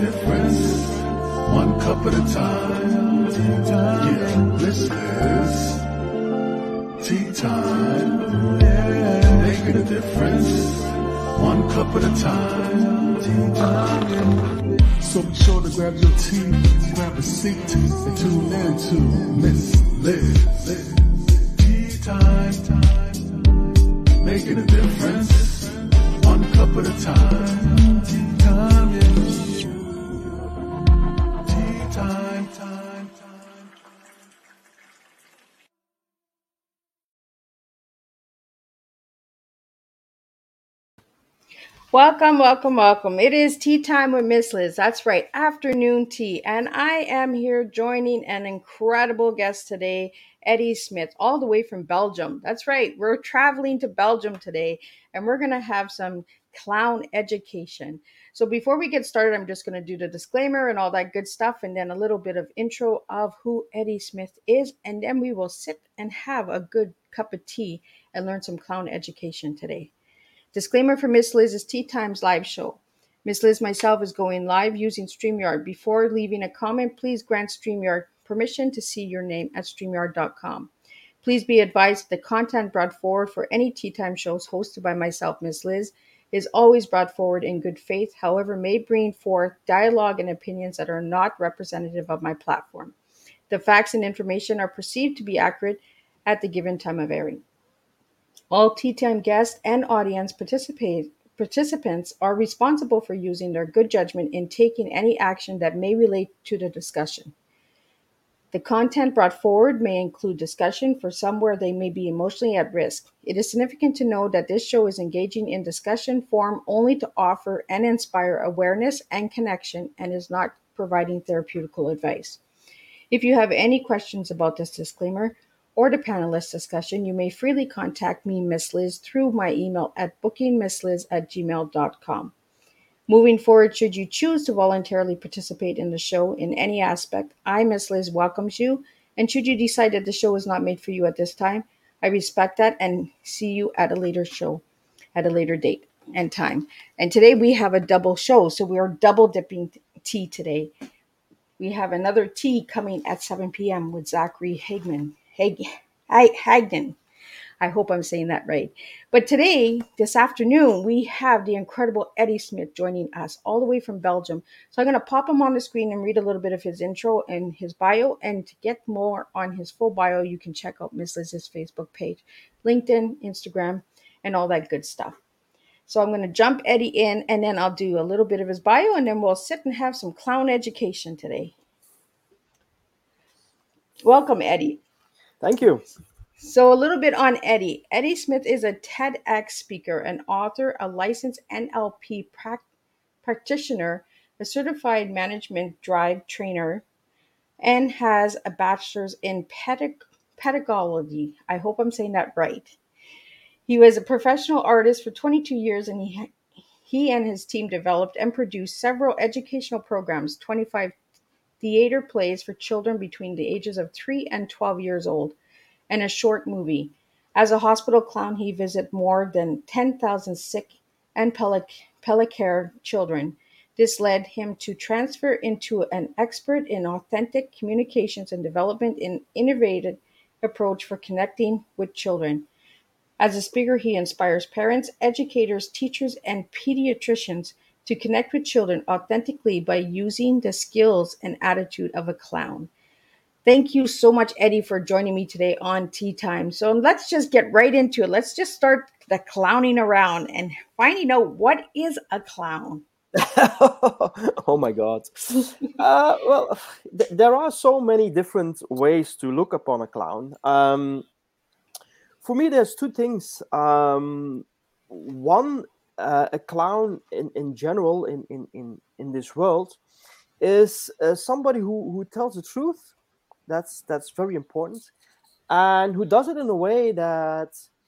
difference, one cup at a time. Yeah, this is tea time. Yeah, making a difference, one cup at a time. Tea time. So be sure to grab your tea, grab a seat, and tune in to Miss Liz. Tea time. Making a difference, one cup at a time. Tea time, yeah. Tea time. Welcome. It is tea time with Miss Liz. That's right, afternoon tea. And I am here joining an incredible guest today, Eddie Smith, all the way from Belgium. That's right, we're traveling to Belgium today, and we're going to have some clown education. So before we get started, I'm just going to do the disclaimer and all that good stuff, and then a little bit of intro of who Eddie Smith is, and then we will sit and have a good cup of tea and learn some clown education today. Disclaimer for Miss Liz's Tea Times live show. Miss Liz myself is going live using StreamYard. Before leaving a comment, please grant StreamYard permission to see your name at StreamYard.com. Please be advised the content brought forward for any Tea Time shows hosted by myself, Miss Liz, is always brought forward in good faith, however, may bring forth dialogue and opinions that are not representative of my platform. The facts and information are perceived to be accurate at the given time of airing. All Tea Time guests and audience participants are responsible for using their good judgment in taking any action that may relate to the discussion. The content brought forward may include discussion for some where they may be emotionally at risk. It is significant to know that this show is engaging in discussion form only to offer and inspire awareness and connection and is not providing therapeutical advice. If you have any questions about this disclaimer or the panelist discussion, you may freely contact me, Miss Liz, through my email at bookingmissliz@gmail.com. Moving forward, should you choose to voluntarily participate in the show in any aspect, I, Miss Liz, welcomes you. And should you decide that the show is not made for you at this time, I respect that and see you at a later show, at a later date and time. And today we have a double show, so we are double dipping tea today. We have another tea coming at 7 p.m. with Zachary Hagden. I hope I'm saying that right. But today, this afternoon, we have the incredible Eddie Smith joining us all the way from Belgium. So I'm going to pop him on the screen and read a little bit of his intro and his bio. And to get more on his full bio, you can check out Miss Liz's Facebook page, LinkedIn, Instagram, and all that good stuff. So I'm going to jump Eddie in, and then I'll do a little bit of his bio, and then we'll sit and have some clown education today. Welcome, Eddie. Thank you. So a little bit on Eddie. Eddie Smith is a TEDx speaker, an author, a licensed NLP practitioner, a certified management drive trainer, and has a bachelor's in pedagogy. I hope I'm saying that right. He was a professional artist for 22 years, and he and his team developed and produced several educational programs, 25 theater plays for children between the ages of 3 and 12 years old, and a short movie. As a hospital clown, he visited more than 10,000 sick and Pellicare children. This led him to transfer into an expert in authentic communications and development an innovative approach for connecting with children. As a speaker, he inspires parents, educators, teachers, and pediatricians to connect with children authentically by using the skills and attitude of a clown. Thank you so much, Eddie, for joining me today on Tea Time. So let's just get right into it. Let's just start the clowning around and finding out what is a clown. Oh my God. There are so many different ways to look upon a clown. For me, there's two things. One, a clown in general in this world is somebody who tells the truth. That's very important, and who does it in a way that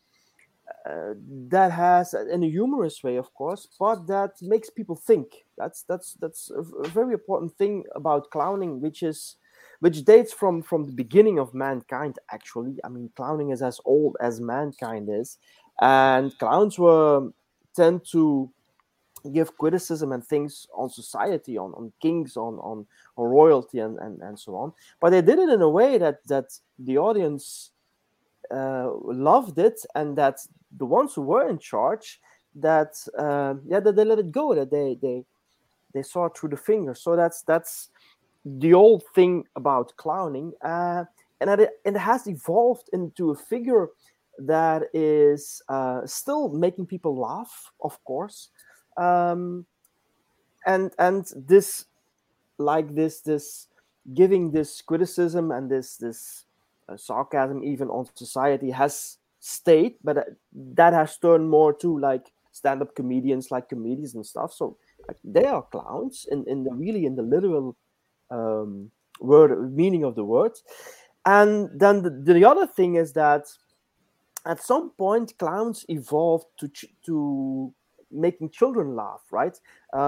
has, in a humorous way, of course, but that makes people think. That's a very important thing about clowning, which dates from the beginning of mankind. Actually, I mean, clowning is as old as mankind is, and clowns tend to give criticism and things on society, on kings, on royalty, and so on. But they did it in a way that the audience loved it, and that the ones who were in charge, that they let it go, that they saw through the fingers. So that's the old thing about clowning, and that it has evolved into a figure that is still making people laugh, of course, um, and this, like this giving this criticism and this sarcasm even on society has stayed, but that has turned more to like stand-up comedians, like comedians and stuff. So like, they are clowns in the really in the literal um, word meaning of the word. And then the other thing is that at some point clowns evolved to making children laugh, right?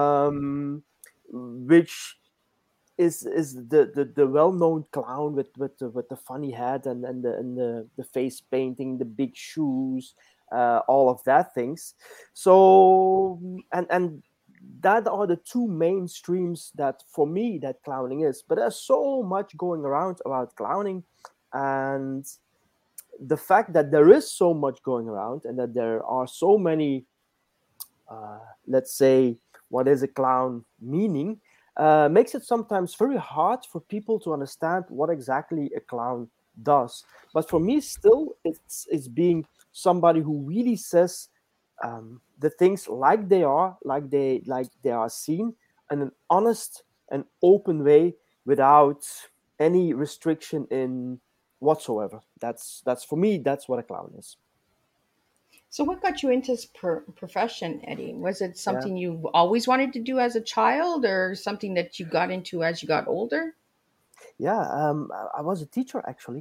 Which is the well-known clown with the funny head and the face painting, the big shoes, all of that things. So and that are the two main streams that for me that clowning is. But there's so much going around about clowning, and the fact that there is so much going around and that there are so many, let's say, what is a clown meaning, makes it sometimes very hard for people to understand what exactly a clown does. But for me, still, it's being somebody who really says the things like they are seen in an honest and open way without any restriction in whatsoever. That's for me. That's what a clown is. So, what got you into this profession, Eddie? Was it Yeah. something you always wanted to do as a child, or something that you got into as you got older? Yeah, I was a teacher actually.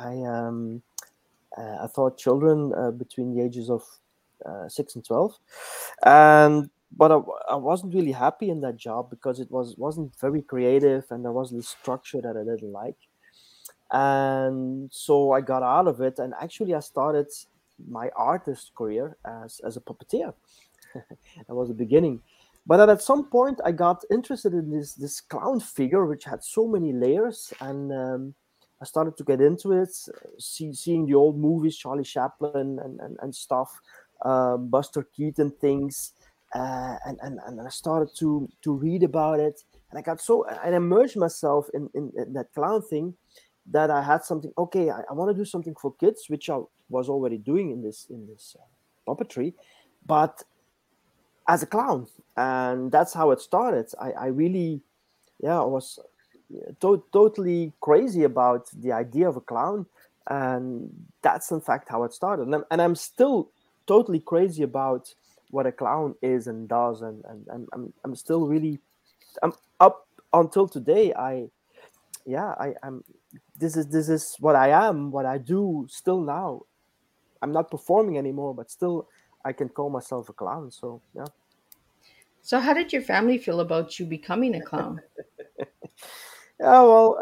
I taught children between the ages of 6 and 12, and but I wasn't really happy in that job because it wasn't very creative, and there was this structure that I didn't like, and so I got out of it. And actually, I started my artist career as a puppeteer. That was the beginning. But then at some point, I got interested in this clown figure, which had so many layers, and I started to get into it, seeing the old movies, Charlie Chaplin and stuff, Buster Keaton things, and I started to read about it, and I got so I immersed myself in that clown thing that I had something. Okay, I want to do something for kids, which I was already doing in this puppetry, but as a clown, and that's how it started. I really, yeah, I was totally crazy about the idea of a clown, and that's in fact how it started. And I'm still totally crazy about what a clown is and does, and I'm still really, I'm up until today. I'm this is what I am, what I do still now. I'm not performing anymore, but still I can call myself a clown. So yeah. So, how did your family feel about you becoming a clown? Yeah, well,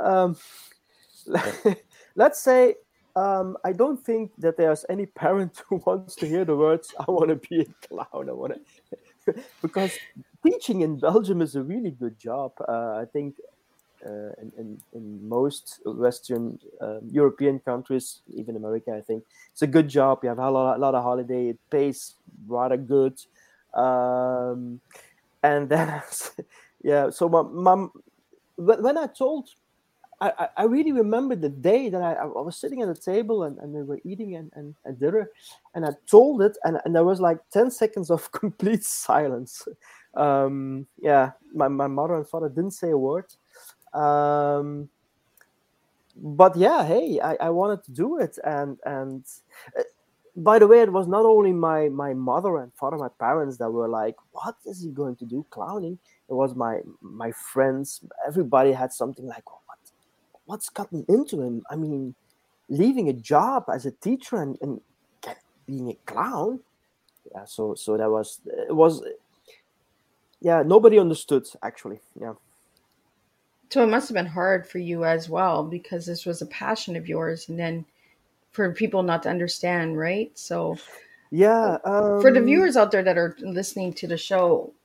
let's say I don't think that there's any parent who wants to hear the words "I want to be a clown." I want to because teaching in Belgium is a really good job. I think in most Western European countries, even America, I think it's a good job. You have a lot of holiday. It pays rather good, um, and then yeah. So my mom, when I told I really remember the day that I was sitting at the table and we were eating and dinner, and I told it, and there was like 10 seconds of complete silence. Yeah, my mother and father didn't say a word. Um, but yeah, hey, I wanted to do it, and uh, by the way, it was not only my mother and father, my parents that were like, "What is he going to do, clowning?" It was my friends. Everybody had something like, what's gotten into him? I mean, leaving a job as a teacher and being a clown. Yeah, so that was it was yeah, nobody understood actually. Yeah. So, it must have been hard for you as well because this was a passion of yours, and then for people not to understand, right? So, Yeah. for the viewers out there that are listening to the show,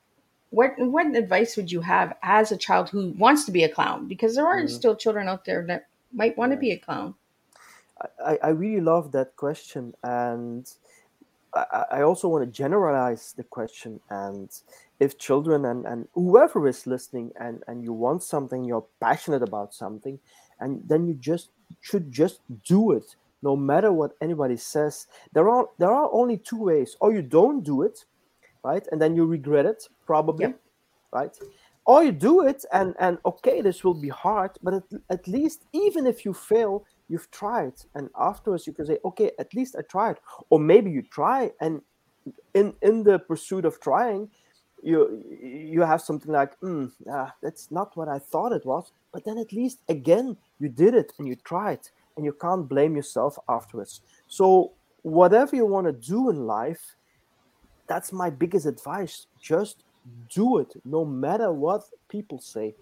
what advice would you have as a child who wants to be a clown? Because there are Mm, still children out there that might want to yeah, be a clown. I really love that question, and I also want to generalize the question. And if children and whoever is listening, and you want something, you're passionate about something, and then you just should just do it, no matter what anybody says. There are only two ways: or you don't do it, right, and then you regret it probably, Yep. right? Or you do it, and okay, this will be hard, but at least, even if you fail, you've tried, and afterwards you can say, okay, at least I tried. Or maybe you try, and in the pursuit of trying, you have something like, that's not what I thought it was, but then at least again you did it and you tried, and you can't blame yourself afterwards. So whatever you want to do in life, that's my biggest advice: just do it, no matter what people say.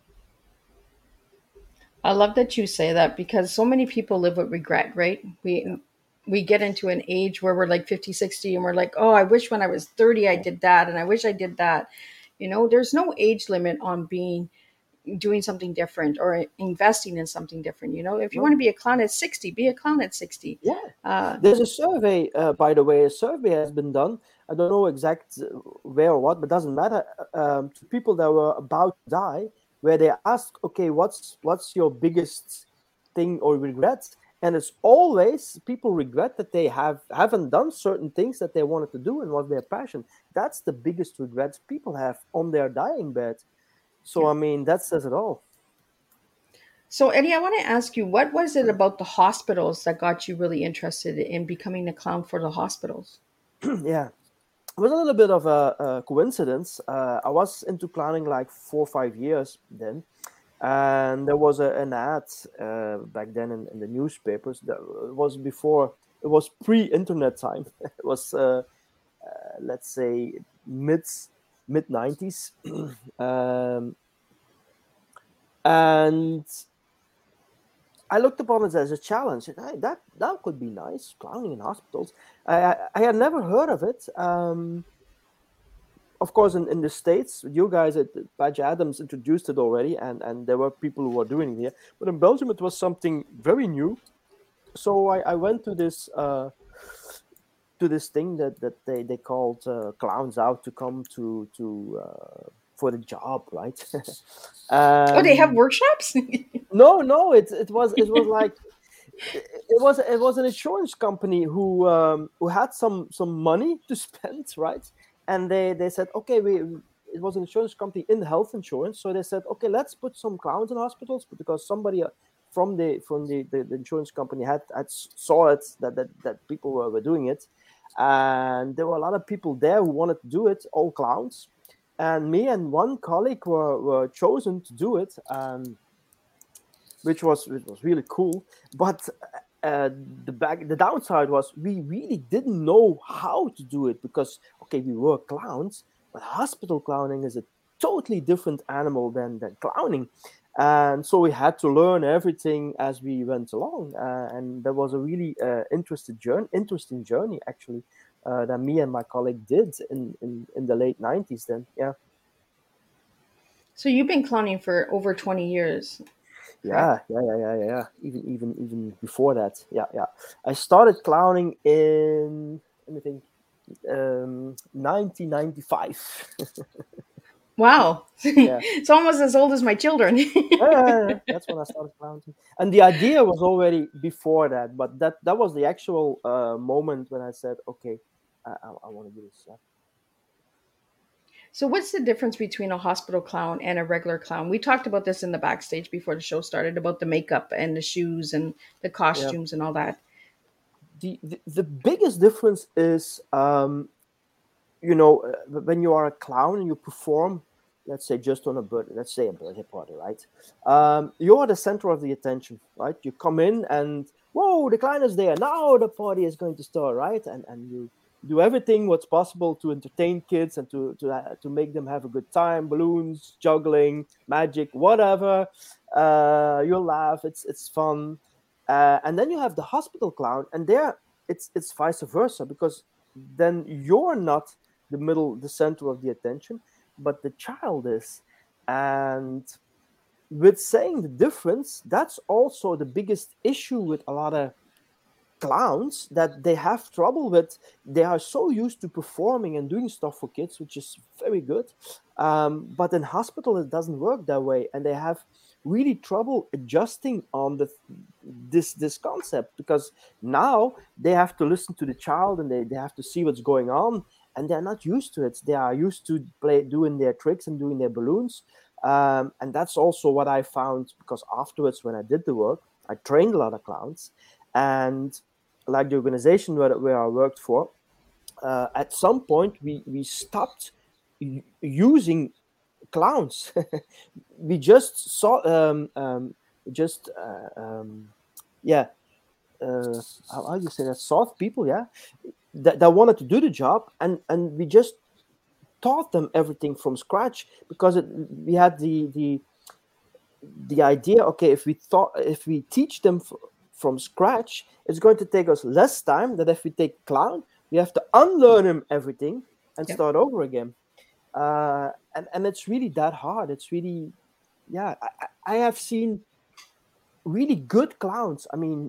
I love that you say that because so many people live with regret, right? Yeah. We get into an age where we're like 50, 60, and we're like, "Oh, I wish when I was 30 I Yeah. did that and I wish I did that." There's no age limit on being doing something different or investing in something different. If you want No. to be a clown at 60, be a clown at 60. Yeah. Uh, There's a survey, by the way. A survey has been done. I don't know exact where or what, but doesn't matter. To people that were about to die, where they asked, okay, what's your biggest thing or regret? And it's always people regret that they haven't done certain things that they wanted to do and was their passion. That's the biggest regret people have on their dying bed. So yeah. I mean, that says it all. So, Eddie, I want to ask you, what was it about the hospitals that got you really interested in becoming a clown for the hospitals? Yeah. It was a little bit of a coincidence. I was into clowning like 4 or 5 years then, and there was an ad back then in the newspapers. That was before, it was pre-internet time. It was let's say mid 90s, um, and I looked upon it as a challenge. And that could be nice, clowning in hospitals. I had never heard of it. Of course, in the States, you guys at Badge Adams introduced it already, and there were people who were doing it here. But in Belgium, it was something very new. So I went to this thing that they called Clowns Out, to come to for the job, right? Oh, they have And workshops? no, it was like, it was an insurance company who had some money to spend, right? And they said, okay, we it was an insurance company in health insurance, so they said, okay, let's put some clowns in hospitals, because somebody from the insurance company had saw it, that people were doing it, and there were a lot of people there who wanted to do it, all clowns, and me and one colleague were chosen to do it. Which was really cool. But the downside was we really didn't know how to do it, because okay, we were clowns, but hospital clowning is a totally different animal than clowning, and so we had to learn everything as we went along, and that was a really interesting journey actually, that me and my colleague did in the late 90s then. Yeah. So you've been clowning for over 20 years, correct? Yeah. Even before that. Yeah, yeah. I started clowning in, let me think, 1995. Wow. Yeah. It's almost as old as my children. Yeah. That's when I started clowning. And the idea was already before that, but that was the actual moment when I said, okay, I want to do this. Yeah. So, what's the difference between a hospital clown and a regular clown? We talked about this in the backstage before the show started about the makeup and the shoes and the Yeah. costumes and all that. The biggest difference is, when you are a clown and you perform, let's say just on let's say a birthday party, right? You are the center of the attention, right? You come in and, whoa, the clown is there. Now the party is going to start, right? And you do everything what's possible to entertain kids and to make them have a good time. Balloons, juggling, magic, whatever. You laugh. It's fun. And then you have the hospital clown, and there it's vice versa, because then you're not the center of the attention, but the child is. And with saying the difference, that's also the biggest issue with a lot of clowns, that they have trouble with. They are so used to performing and doing stuff for kids, which is very good, but in hospital it doesn't work that way, and they have really trouble adjusting on this concept, because now they have to listen to the child, and they have to see what's going on, and they're not used to it. They are used to doing their tricks and doing their balloons. And that's also what I found, because afterwards, when I did the work, I trained a lot of clowns. And like the organization where I worked for, at some point we stopped using clowns. We just saw just yeah how do you say that, soft people, yeah, that wanted to do the job, and we just taught them everything from scratch, because we had the idea, okay, if we teach them from scratch, it's going to take us less time than if we take clown. We have to unlearn him everything and Yep. start over again. And it's really that hard. It's really, yeah. I have seen really good clowns. I mean,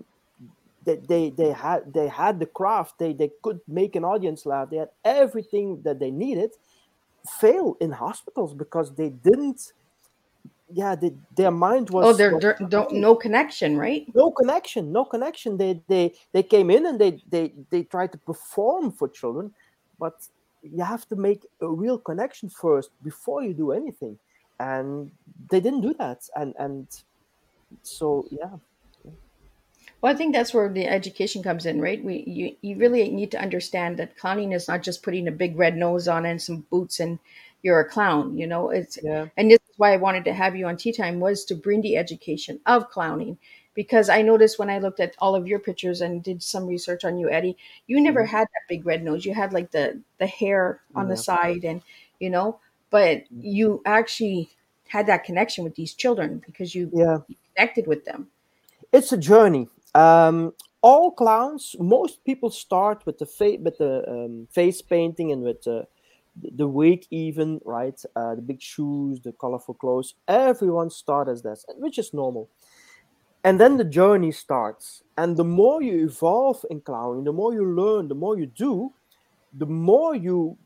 they had the craft. They could make an audience laugh. They had everything that they needed. Fail in hospitals because they didn't. Yeah, their mind Oh, was there don't no connection, right? no connection, no connection. They came in and they tried to perform for children, but you have to make a real connection first before you do anything, and they didn't do that. And so yeah. Well, I think that's where the education comes in, right? You really need to understand that clowning is not just putting a big red nose on and some boots and you're a clown, you know. It's Yeah. and this is why I wanted to have you on Tea Time, was to bring the education of clowning, because I noticed when I looked at all of your pictures and did some research on you, Eddie, you never Mhm. had that big red nose. You had like the hair on the Yeah. side, and you know, but you actually had that connection with these children because Yeah, you connected with them. it's a journey. All clowns, most people start with the face painting and with the wig, even, right? The big shoes, the colorful clothes. Everyone starts as that, which is normal. And then the journey starts. And the more you evolve in clowning, the more you learn, the more you do, the more you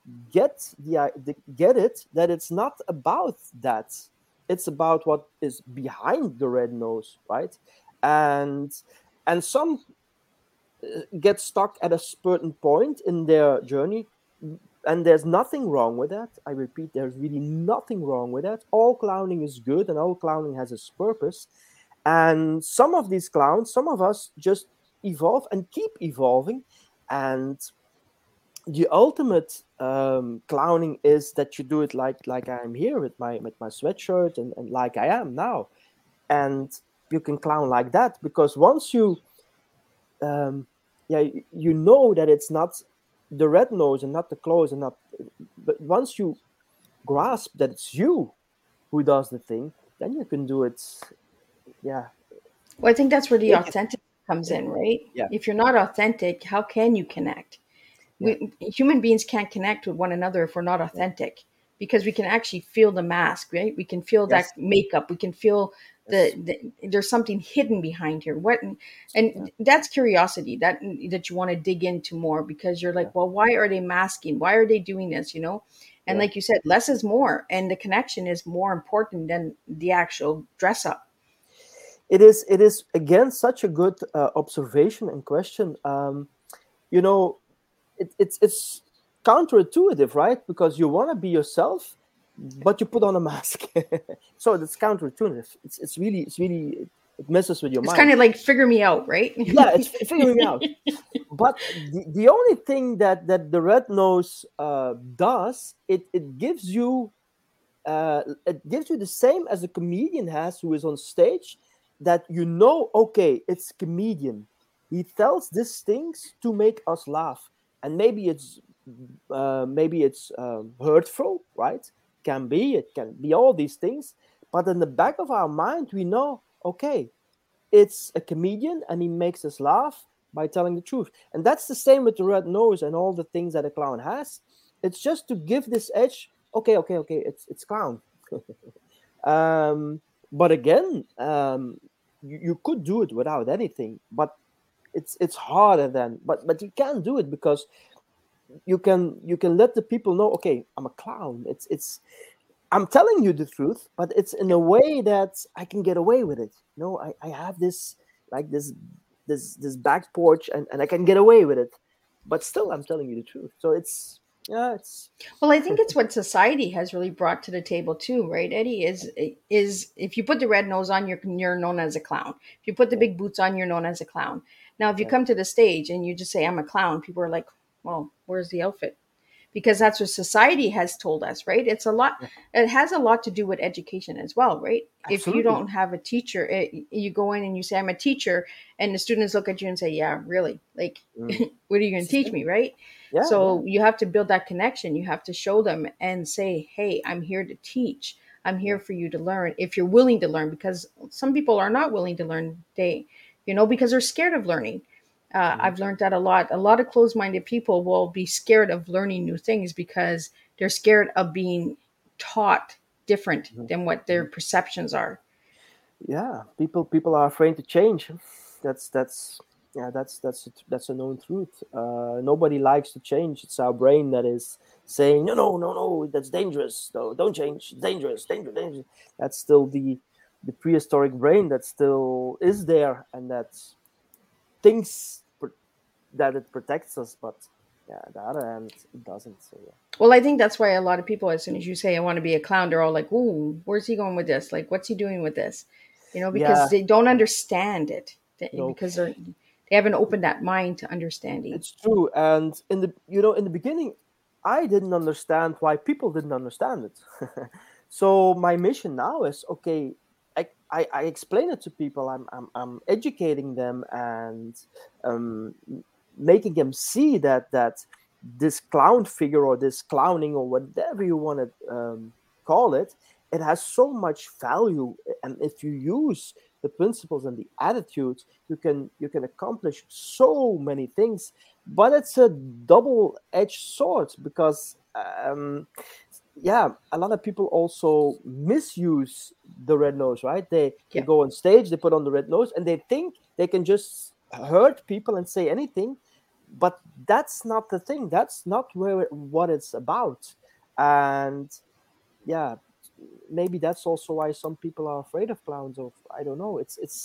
get it, that it's not about that. It's about what is behind the red nose, right? And some get stuck at a certain point in their journey, and there's nothing wrong with that. I repeat, there's really nothing wrong with that. All clowning is good, and all clowning has its purpose. And some of these clowns, some of us just evolve and keep evolving. And the ultimate clowning is that you do it like I'm here with my sweatshirt, and like I am now. And you can clown like that, because once you um, yeah, you know that it's not the red nose and not the clothes, and not, but once you grasp that it's you who does the thing, then you can do it. Yeah. Well, I think that's where the Make it. authentic comes Yeah. in, right? Yeah. If you're not authentic, how can you connect? Yeah. Human beings can't connect with one another if we're not authentic, because we can actually feel the mask, right? We can feel Yes. that makeup. We can feel Yes. there's something hidden behind here. What Yeah. and that's curiosity that you want to dig into more, because you're Yeah. like, well, why are they masking? Why are they doing this? You know, and Yeah. like you said, less is more, and the connection is more important than the actual dress up. It is. It is again such a good observation and question. You know, it's counterintuitive, right? Because you want to be yourself, but you put on a mask. So it's counterintuitive. It's really it messes with your It's kind mind. of like figure me out, right? Yeah, it's figuring out. But the only thing that the red nose does, it gives you the same as a comedian has, who is on stage, that you know, okay, it's comedian. He tells these things to make us laugh, and maybe it's hurtful, right? It can be all these things, but in the back of our mind, we know, okay, it's a comedian, and he makes us laugh by telling the truth. And that's the same with the red nose and all the things that a clown has. It's just to give this edge Okay, it's clown. um, but again, you could do it without anything, but it's harder then. But you can do it because you can let the people know, okay, I'm a clown. It's I'm telling you the truth, but it's in Yeah. a way that I can get away with it. I have this, like this back porch, and I can get away with it, but still I'm telling you the truth. So it's, yeah, it's Well, I think it's what society has really brought to the table too, right, Eddie? Is if you put the red nose on, you're known as a clown. If you put the yeah, big boots on, you're known as a clown. Now, if you yeah, come to the stage and you just say I'm a clown, people are like, "Well, where's the outfit?" Because yeah, that's what society has told us, right? yeah. It has a lot to do with education as well, right? If you Absolutely. don't have a teacher, you go in and you say I'm a teacher, and the students look at you and say, yeah, really, like, Mm. what are you going It's to the teach me, same. right? Yeah. So you have to build that connection. You have to show them and say, hey, I'm here to teach. I'm Yeah. here for you to learn if you're willing to learn, because some people are not willing to learn. Because they're scared of learning. Mhm. I've learned that a lot. A lot of closed-minded people will be scared of learning new things because they're scared of being taught different Mhm. than what their Mhm. perceptions are. Yeah, people are afraid to change. That's yeah, that's a known truth. Nobody likes to change. It's our brain that is saying, no, no, no, no, that's dangerous. No, don't change. It's dangerous, dangerous, dangerous. That's still the prehistoric brain that still is there, and that thinks that it protects us, but yeah, the other hand, it doesn't. So yeah. Well, I think that's why a lot of people, as soon as you say I want to be a clown, they're all like, "Ooh, where's he going with this? Like, what's he doing with this?" Yeah, Because they don't understand it, no, because they haven't opened that mind to understanding. it's true. And in the beginning, I didn't understand why people didn't understand it. So my mission now is, okay. I explain it to people. I'm educating them, and um, making them see that this clown figure, or this clowning, or whatever you want to call it, it has so much value. And if you use the principles and the attitudes, you can accomplish so many things. But it's a double-edged sword, because yeah, a lot of people also misuse the red nose, right? They Yeah. go on stage, they put on the red nose, and they think they can just hurt people and say anything. But that's not the thing. That's not what it's about. And yeah, maybe that's also why some people are afraid of clowns. Or I don't know.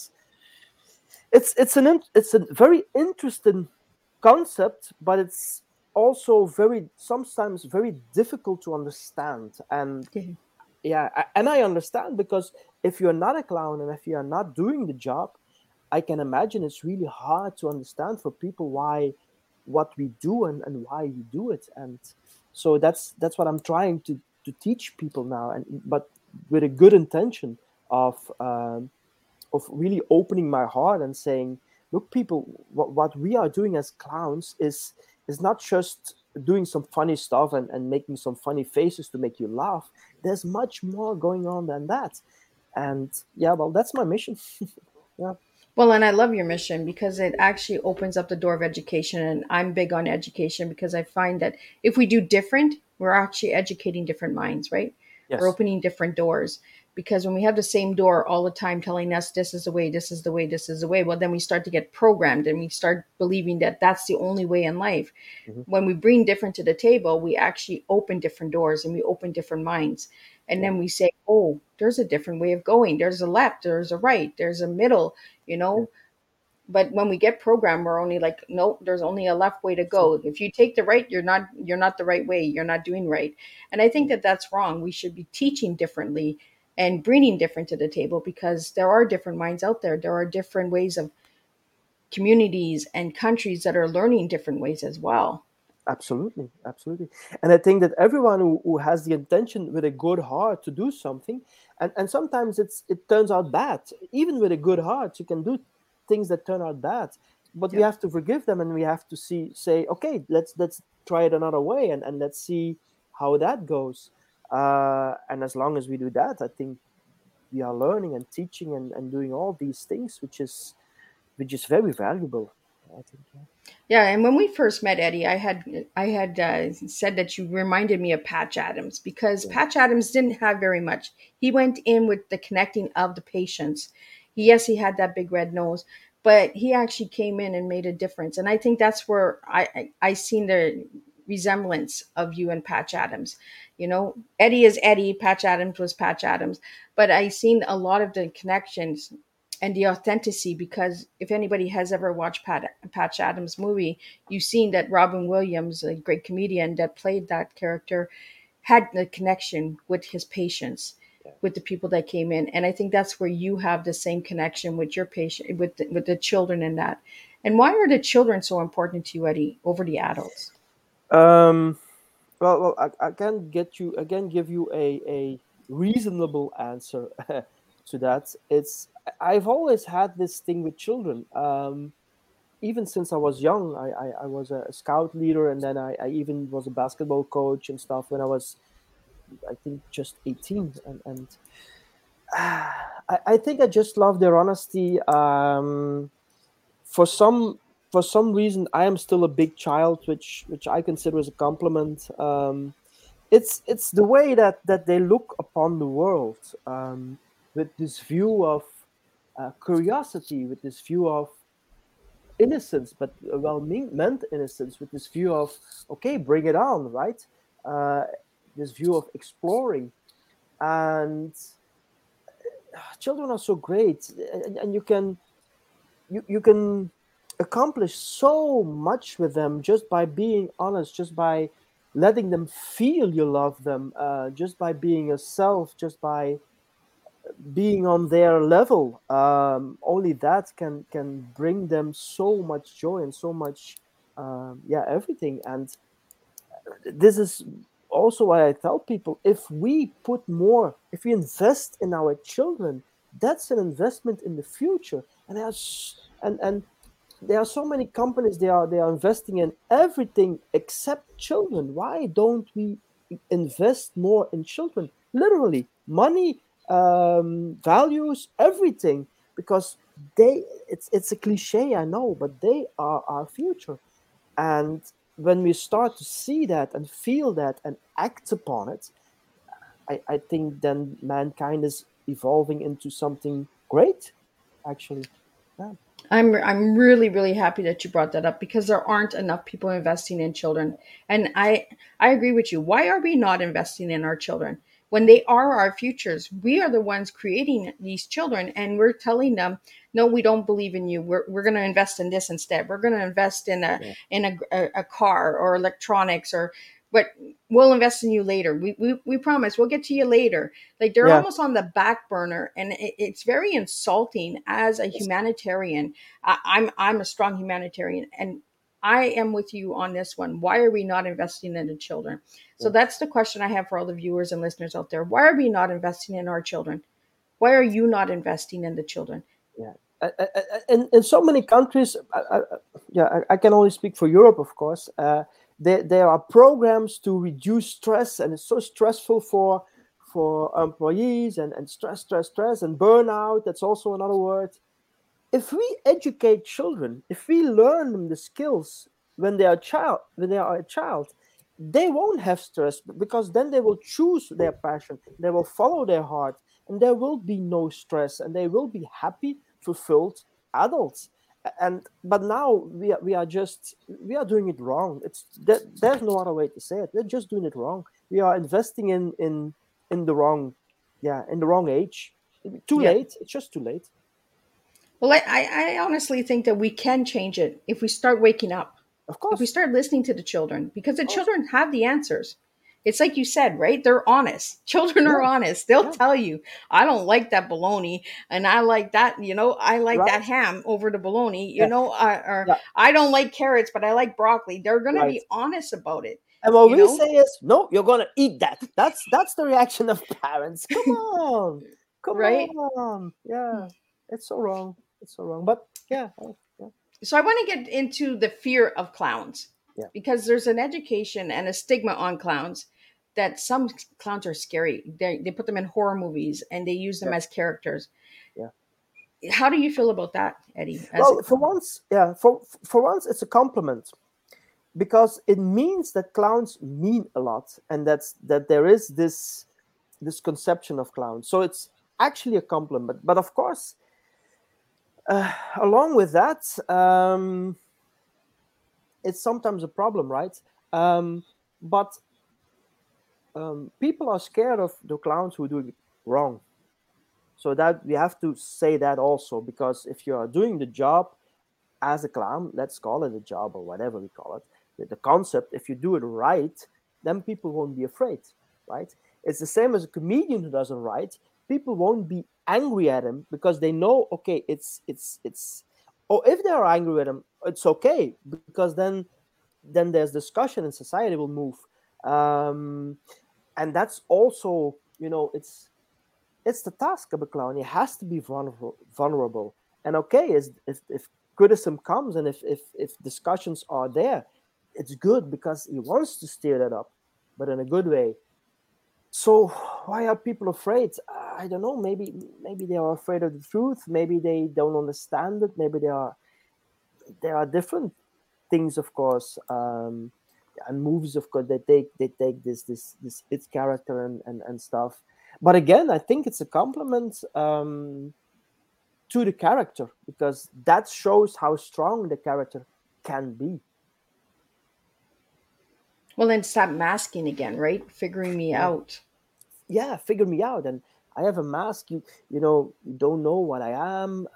It's a very interesting concept, but it's also very sometimes very difficult to understand. And Yeah. yeah, and I understand, because if you're not a clown and if you're not doing the job, I can imagine it's really hard to understand for people why what we do, and why we do it. And so that's what I'm trying to teach people now, and but with a good intention of really opening my heart and saying, look, people, what we are doing as clowns is not just doing some funny stuff, and making some funny faces to make you laugh. There's much more going on than that. And yeah, well, that's my mission. Yeah. Well, and I love your mission because it actually opens up the door of education. And I'm big on education because I find that if we do different, we're actually educating different minds, right? We're Yes. opening different doors. Because when we have the same door all the time telling us this is the way, this is the way, this is the way, well, then we start to get programmed and we start believing that that's the only way in life. Hmm. When we bring different to the table, we actually open different doors and we open different minds. And Yeah. then we say, oh, there's a different way of going. There's a left, there's a right, there's a middle, you Yeah. know. But when we get programmed, we're only like, nope, there's only a left way to So, go. If you take the right, you're not the right way. You're not doing right. And I think that that's wrong. We should be teaching differently and bringing different to the table because there are different minds out there. There are different ways of communities and countries that are learning different ways as well. absolutely, absolutely. And I think that everyone who has the intention with a good heart to do something, and sometimes it turns out bad. Even with a good heart, you can do things that turn out bad. But we Yep. have to forgive them, and we have to say, okay, let's try it another way, and let's see how that goes. And as long as we do that, I think we are learning and teaching, and doing all these things, which is very valuable. I think. Yeah. Yeah, and when we first met, Eddie, I had said that you reminded me of Patch Adams because Yeah. Patch Adams didn't have very much. He went in with the connecting of the patients. Yes, he had that big red nose, but he actually came in and made a difference. And I think that's where I seen the resemblance of you and Patch Adams. You know, Eddie is Eddie, Patch Adams was Patch Adams, but I seen a lot of the connections and the authenticity because if anybody has ever watched Patch Adams movie, you've seen that Robin Williams, a great comedian that played that character, had the connection with his patients, Yeah. with the people that came in, and I think that's where you have the same connection with your patient, with the children in that. And why are the children so important to you, Eddie, over the adults? Um, well, I can get you again. Give you a reasonable answer to that. I've always had this thing with children. Even since I was young, I was a scout leader, and then I even was a basketball coach and stuff when I was, I think, just 18. And I think I just love their honesty. For some for some reason, I am still a big child, which I consider as a compliment. It's the way that they look upon the world, with this view of curiosity, with this view of innocence, but meant innocence, with this view of okay, bring it on, right? Uh, this view of exploring, and children are so great, and you can accomplish so much with them just by being honest, just by letting them feel you love them, just by being yourself, just by being on their level. Only that can bring them so much joy and so much, yeah, everything. And this is also why I tell people, if we invest in our children, that's an investment in the future. And there are so many companies, they are investing in everything except children. Why don't we invest more in children? Literally, money, values, everything, because it's a cliche, I know, but they are our future. And when we start to see that and feel that and act upon it, I think then mankind is evolving into something great, actually. Yeah. I'm really really happy that you brought that up because there aren't enough people investing in children, and I agree with you. Why are we not investing in our children when they are our futures? We are the ones creating these children, and we're telling them, no, we don't believe in you. We're going to invest in this instead. We're going to invest in Yeah. a car or electronics or but we'll invest in you later. We promise we'll get to you later. Like they're Yeah. almost on the back burner, and it's very insulting as a humanitarian. I'm a strong humanitarian, and I am with you on this one. Why are we not investing in the children? So Yeah. that's the question I have for all the viewers and listeners out there. Why are we not investing in our children? Why are you not investing in the children? Yeah. In so many countries, yeah, I can only speak for Europe, of course. There are programs to reduce stress, and it's so stressful for employees, and stress, and burnout. That's also another word. If we educate children, if we learn them the skills when they are a child, they won't have stress, because then they will choose their passion, they will follow their heart, and there will be no stress, and they will be happy, fulfilled adults. And but now we are doing it wrong. There's no other way to say it. We're just doing it wrong. We are investing in the wrong, yeah, in the wrong age. Too Yeah. late. It's just too late. Well, I honestly think that we can change it if we start waking up, Of if we course. start listening to the children, because the Of course. children have the answers. It's like you said, right? They're honest. Children are Yeah. honest. They'll Yeah. tell you, I don't like that bologna, and I like that, I like that Right. ham over the bologna, Yeah. or Yeah. I don't like carrots, but I like broccoli. They're going to Right. be honest about it, And what you we know? say is, no, you're gonna eat that. That's the reaction of parents. Come on, come Right? on. Yeah, it's so wrong. It's so wrong. But yeah, yeah, So I want to get into the fear of clowns yeah, because there's an education and a stigma on clowns that some clowns are scary. They put them in horror movies and they use them yeah, as characters. yeah. How do you feel about that, Eddie, as a Well, for clown? once, yeah, for once, it's a compliment because it means that clowns mean a lot, and that there is this conception of clowns. So it's actually a compliment. But of course, along with that, it's sometimes a problem, right? But people are scared of the clowns who do it wrong. So that we have to say that also, because if you are doing the job as a clown, let's call it a job or whatever we call it, the concept, if you do it right, then people won't be afraid, right? It's the same as a comedian who does it right. People won't be angry at him because they know, okay, it's. Or if they are angry at him, it's okay because then there's discussion and society will move. Um, and that's also, it's the task of a clown. He has to be vulnerable. And okay, if criticism comes and if discussions are there, it's good because he wants to steer that up, but in a good way. So why are people afraid? I don't know. Maybe they are afraid of the truth. Maybe they don't understand it. Maybe there are different things, of course. And movies, of course, they take this its character and stuff. But again, I think it's a compliment to the character because that shows how strong the character can be. Well, then stop masking again, right? Figuring me Yeah, out. yeah. Figure me out, and I have a mask. You don't know what I am.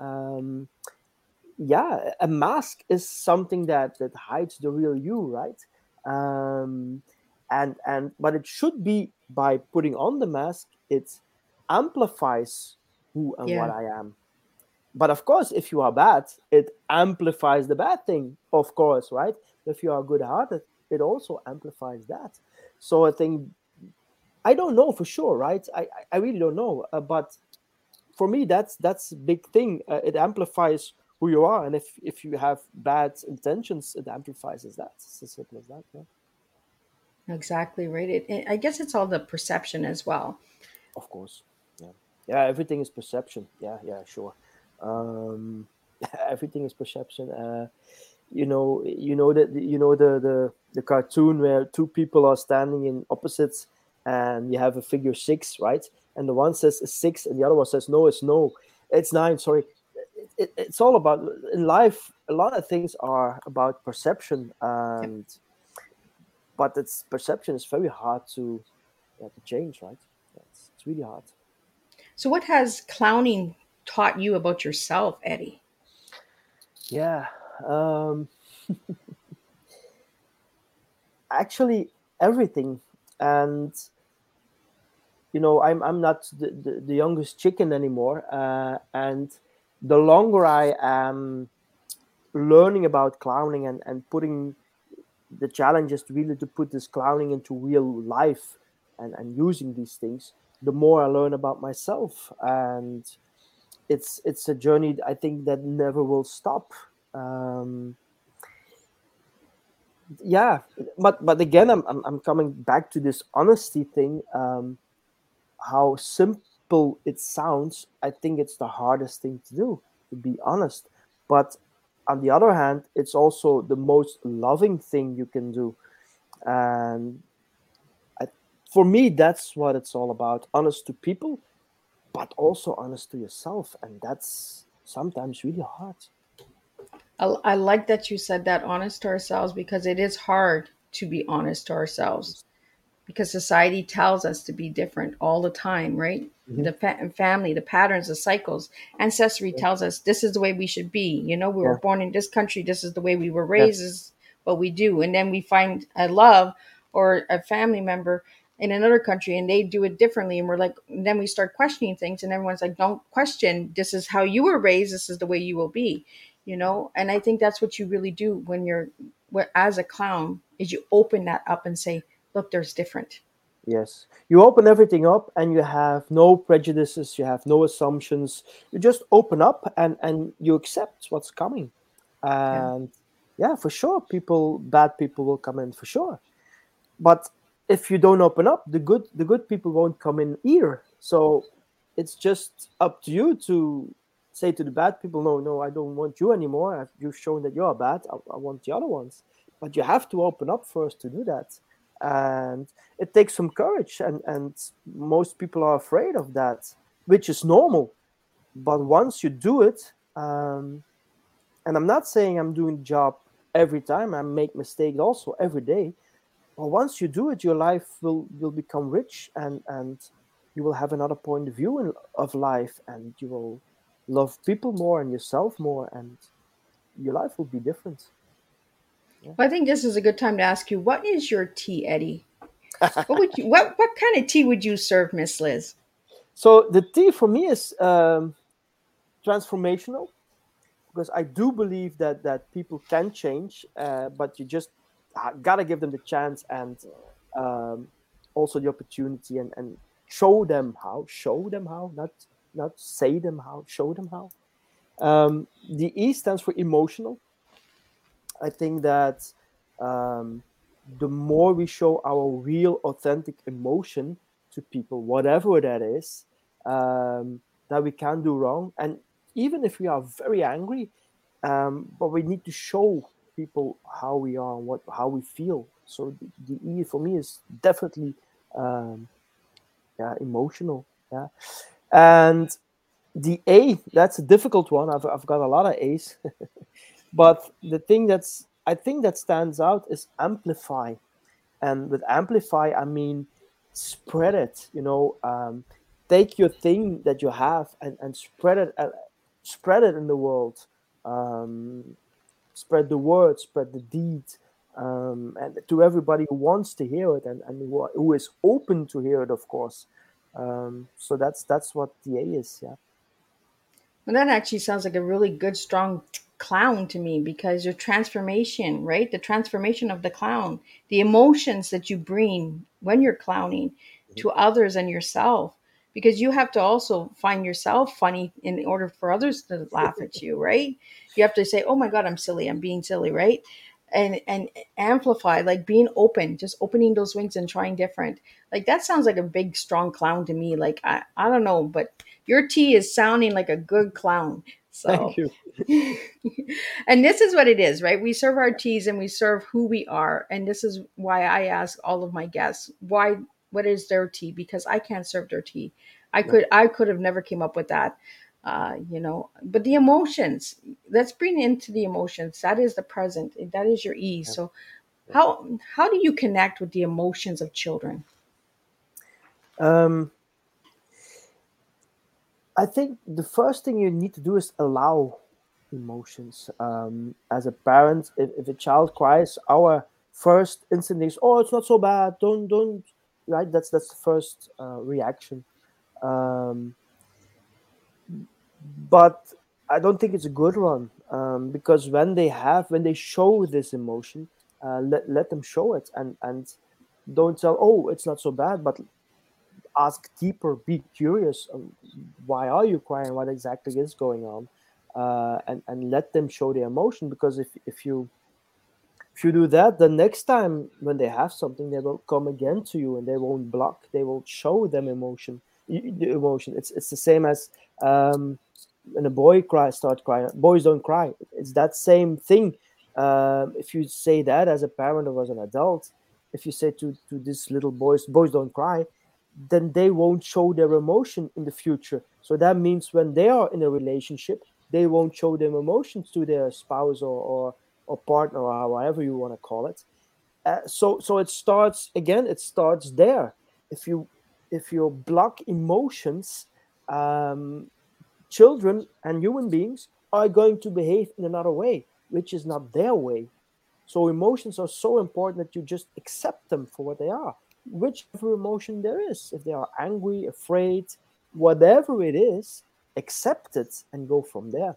Yeah, a mask is something that hides the real you, right? Um, and but it should be by putting on the mask, it amplifies who and what Yeah. I am. But of course, if you are bad, it amplifies the bad thing, of course, right? If you are good-hearted, it also amplifies that. So I think I don't know for sure, right? I really don't know, but for me, that's a big thing. It amplifies who you are, and if you have bad intentions, it amplifies that. It's as simple as that. Yeah. Exactly right. I guess it's all the perception as well. Of course. Yeah. Yeah. Everything is perception. Yeah. Yeah. Sure. Um, everything is perception. The cartoon where two people are standing in opposites, and you have a figure six, right? And the one says it's six, and the other one says no, it's no, it's nine. Sorry, it's all about in life. A lot of things are about perception, Yep. and but it's perception is very hard to change, right? It's really hard. So, what has clowning taught you about yourself, Eddie? Yeah. Um, Actually, everything, and I'm not the youngest chicken anymore, and the longer I am learning about clowning and putting the challenge is really to put this clowning into real life and using these things, the more I learn about myself, and it's a journey I think that never will stop. um, yeah, but again, I'm coming back to this honesty thing. How simple it sounds, I think it's the hardest thing to do, to be honest. But on the other hand, it's also the most loving thing you can do. And I, for me, that's what it's all about: honest to people, but also honest to yourself. And that's sometimes really hard. I like that you said that, honest to ourselves, because it is hard to be honest to ourselves because society tells us to be different all the time, right? Hmm. Family, the patterns, the cycles, ancestry tells us this is the way we should be. We were Yeah. born in this country. This is the way we were raised. This Yes. is what we do. And then we find a love or a family member in another country and they do it differently. And we're like, and then we start questioning things and everyone's like, don't question. This is how you were raised. This is the way you will be. And I think that's what you really do when as a clown is you open that up and say, look, there's different. Yes. You open everything up and you have no prejudices, you have no assumptions. You just open up and you accept what's coming. Yeah. And yeah, for sure, bad people will come in for sure. But if you don't open up, the good people won't come in either. So it's just up to you to say to the bad people, no, no, I don't want you anymore. You've shown that you're bad. I want the other ones. But you have to open up first to do that. And it takes some courage. And most people are afraid of that, which is normal. But once you do it, and I'm not saying I'm doing the job every time, I make mistakes also every day. But once you do it, your life will become rich, and you will have another point of view of life, and you will love people more and yourself more, and your life will be different. Yeah. Well, I think this is a good time to ask you, what is your tea, Eddie? What kind of tea would you serve, Miss Liz? So the tea for me is transformational, because I do believe that people can change, but you just gotta give them the chance, and um, also the opportunity, and show them how, not say them how, show them how. The E stands for emotional. I think that um, the more we show our real, authentic emotion to people, whatever that is, that we can do wrong. And even if we are very angry, but we need to show people how we are and how we feel. So the E for me is definitely um, yeah, emotional. Yeah, and the A, that's a difficult one. I've got a lot of A's. But the thing that's I think that stands out is amplify. And with amplify, I mean spread it. Take your thing that you have, and spread it in the world. Um, Spread the word, spread the deed, and to everybody who wants to hear it, and who is open to hear it, of course. So that's what the A is. Yeah. Well, that actually sounds like a really good, strong clown to me because your transformation, right? The transformation of the clown, the emotions that you bring when you're clowning to others and yourself, because you have to also find yourself funny in order for others to laugh at you, right? You have to say, "Oh my God, I'm silly. I'm being silly," right? And amplify, like being open, just opening those wings and trying different. Like that sounds like a big, strong clown to me. Like I don't know, but your tea is sounding like a good clown. Thank So, you. and this is what it is, right? We serve our teas and we serve who we are. And this is why I ask all of my guests, what is their tea? Because I can't serve their tea. No. I could have never came up with that. But the emotions, let's bring into the emotions. That is the present. That is your ease. Yeah. So Yeah. how do you connect with the emotions of children? Um, I think the first thing you need to do is allow emotions. As a parent, if a child cries, our first instinct is, "Oh, it's not so bad. Don't." Right? That's the first reaction. Um, but I don't think it's a good one, because when they show this emotion, let them show it, and don't tell, "Oh, it's not so bad," but ask deeper, be curious. Why are you crying? What exactly is going on? And let them show their emotion, because if you do that, the next time when they have something, they will come again to you, and they won't block. They will show them emotion. The emotion. It's the same as when a boy start crying. Boys don't cry. It's that same thing. If you say that as a parent or as an adult, if you say to these little boys don't cry, then they won't show their emotion in the future. So that means when they are in a relationship, they won't show them emotions to their spouse or partner, or however you want to call it. So it starts again. It starts there. If you block emotions, um, children and human beings are going to behave in another way, which is not their way. So emotions are so important that you just accept them for what they are, whichever emotion there is. If they are angry, afraid, whatever it is, accept it and go from there.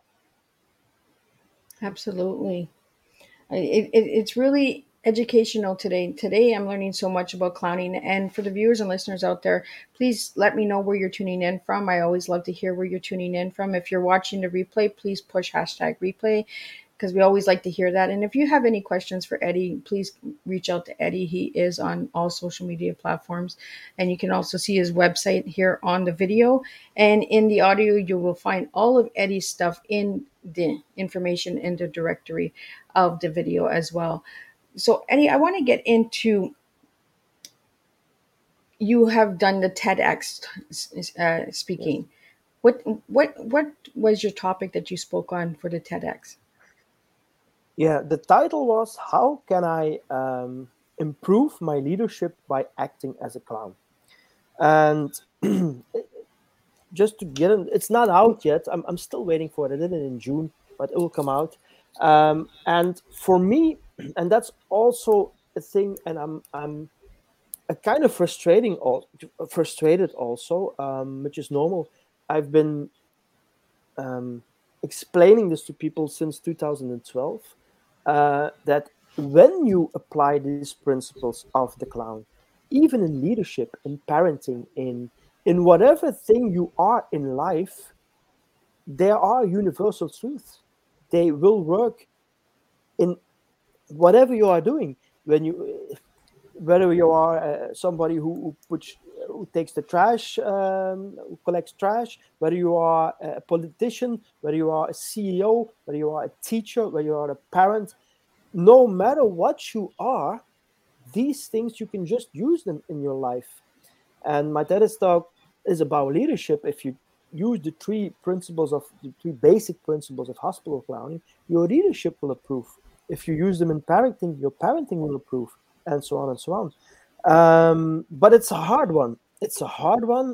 Absolutely. It's really educational today. Today, I'm learning so much about clowning. And for the viewers and listeners out there, please let me know where you're tuning in from. I always love to hear where you're tuning in from. If you're watching the replay, please push hashtag replay. because we always like to hear that. And if you have any questions for Eddie, please reach out to Eddie. He is on all social media platforms, and you can also see his website here on the video. And in the audio, you will find all of Eddie's stuff in the information in the directory of the video as well. So, Eddie, I want to get into, you have done the TEDx Yes. speaking. What was your topic that you spoke on for the TEDx? Yeah, the title was "How Can I Improve My Leadership by Acting as a Clown?" And just to get it, it's not out yet. I'm still waiting for it. I did it in June, but it will come out. And for me, and that's also a thing, and I'm a kind of frustrated also, which is normal. I've been um, explaining this to people since 2012, that when you apply these principles of the clown, even in leadership, in parenting, in whatever thing you are in life, there are universal truths. They will work in whatever you are doing. When you, whether you are somebody who takes the trash, who collects trash, whether you are a politician, whether you are a CEO, whether you are a teacher, whether you are a parent, no matter what you are, these things you can just use them in your life. And my TEDx talk is about leadership. If you use the three basic principles of hospital clowning, your leadership will improve. If you use them in parenting, your parenting will improve, and so on and so on. But it's a hard one. It's a hard one,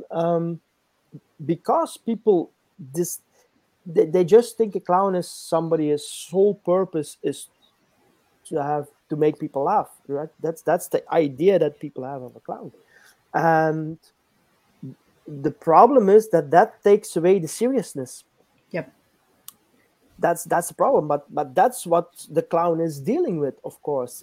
because people this they just think a clown is somebody's sole purpose is to make people laugh. Right? That's the idea that people have of a clown, and the problem is that takes away the seriousness. Yep. That's the problem, but that's what the clown is dealing with, of course.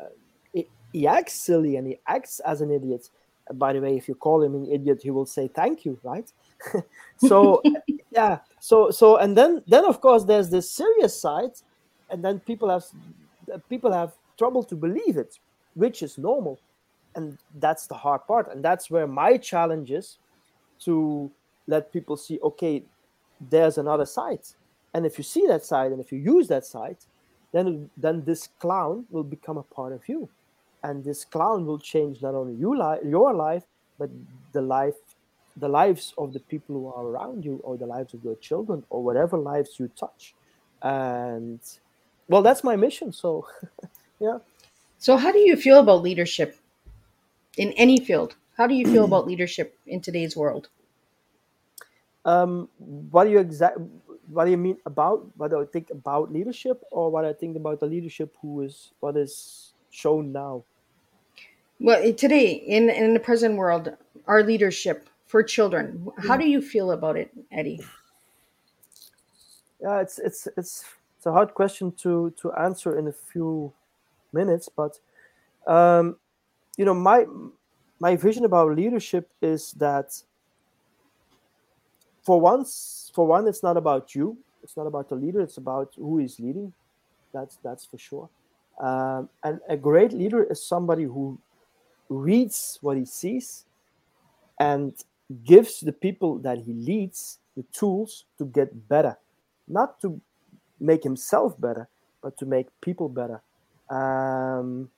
He acts silly and he acts as an idiot. By the way, if you call him an idiot, he will say thank you, right? So yeah, so and then of course there's this serious side, and then people have trouble to believe it, which is normal. And that's the hard part, and that's where my challenge is, to let people see, okay, there's another side. And if you see that side and if you use that side, then this clown will become a part of you. And this clown will change not only your life, but the life the lives of the people who are around you, or the lives of your children, or whatever lives you touch. And well, that's my mission. So yeah. So, how do you feel about leadership in any field? How do you feel about leadership in today's world? What do you mean about what do I think about leadership, or what I think about the leadership what is shown now? Well, today in the present world, our leadership for children. How do you feel about it, Eddie? Yeah, it's a hard question to answer in a few minutes, but um, my vision about leadership is that, for one, it's not about you. It's not about the leader. It's about who is leading. That's for sure. And a great leader is somebody who reads what he sees and gives the people that he leads the tools to get better, not to make himself better, but to make people better. Um,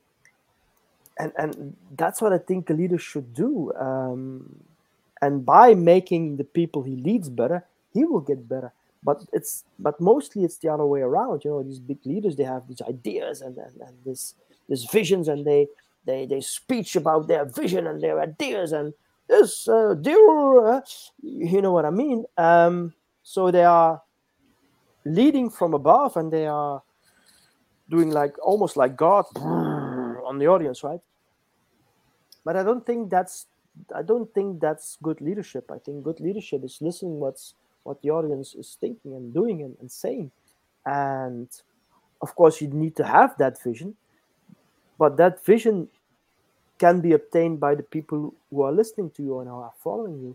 and that's what I think a leader should do. And by making the people he leads better, he will get better. But mostly it's the other way around. These big leaders, they have these ideas and this visions, and they speech about their vision and their ideas, and this dear, you know what I mean. So they are leading from above, and they are doing like almost like God on the audience, right? But I don't think that's good leadership. I think good leadership is listening what the audience is thinking and doing and saying. And of course, you need to have that vision, but that vision can be obtained by the people who are listening to you and who are following you.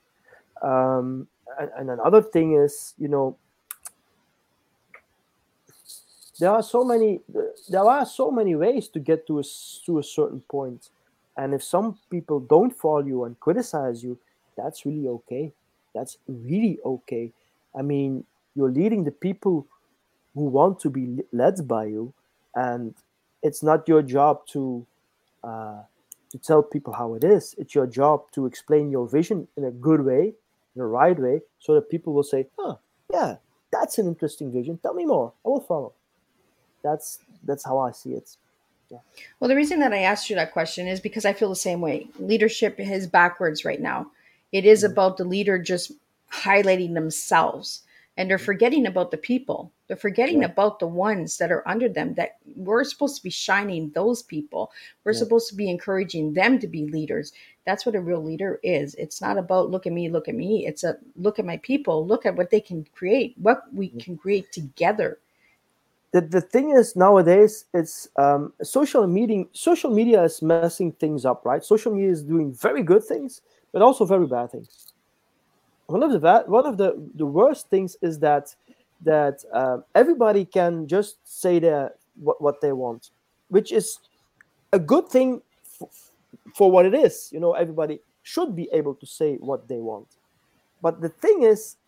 And another thing is, there are so many ways to get to a certain point, and if some people don't follow you and criticize you, that's really okay. That's really okay. I mean, you're leading the people who want to be led by you, and it's not your job uh, to tell people how it is. It's your job to explain your vision in a good way, in a right way, so that people will say, "Huh, yeah, that's an interesting vision. Tell me more. I will follow." That's how I see it. Yeah. Well, the reason that I asked you that question is because I feel the same way. Leadership is backwards right now. It is Mhm. about the leader just highlighting themselves, and they're forgetting about the people. They're forgetting Yeah. about the ones that are under them, that we're supposed to be shining those people. We're Yeah. supposed to be encouraging them to be leaders. That's what a real leader is. It's not about look at me, look at me. It's a look at my people, look at what they can create, what we can create together. The thing is nowadays it's social media is messing things up, right? Social media is doing very good things but also very bad things. One of the worst things is that everybody can just say what they want, which is a good thing for what it is. Everybody should be able to say what they want, but the thing is,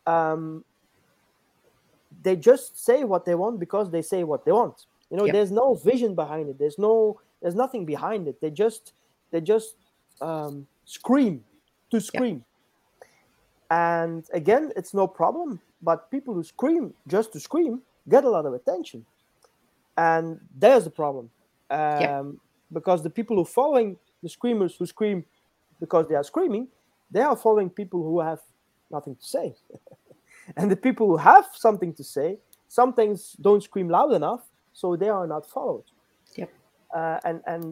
they just say what they want because they say what they want. Yep. There's no vision behind it. There's nothing behind it. They just scream to Yep. scream. And again, it's no problem. But people who scream just to scream get a lot of attention, and there's the problem. Yep. Because the people who are following the screamers who scream because they are screaming, they are following people who have nothing to say. And the people who have something to say sometimes don't scream loud enough, so they are not followed. Yep. And